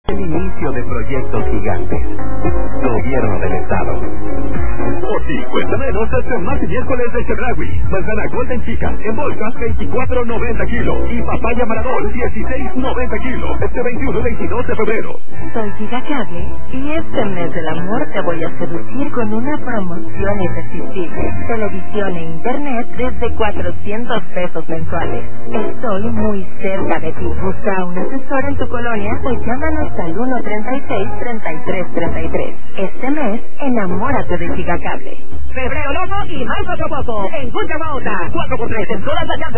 El inicio de proyectos gigantes. Gobierno del Estado. Por 50 menos este martes y miércoles de Chedraui. Manzana Golden Chica en bolsas 24.90 kilos y papaya Maradol 16.90 kilos. Este 21 y 22 de febrero. Soy Gigacable y este mes del amor te voy a seducir con una promoción irresistible. Televisión e internet desde 400 pesos mensuales. Estoy muy cerca de ti. Busca un asesor en tu colonia o llámanos al 136-3333. Este mes, enamórate de Gigacable. Febrero loco y marzo poco. En Punta Mota. 4x3 en todas las llantas.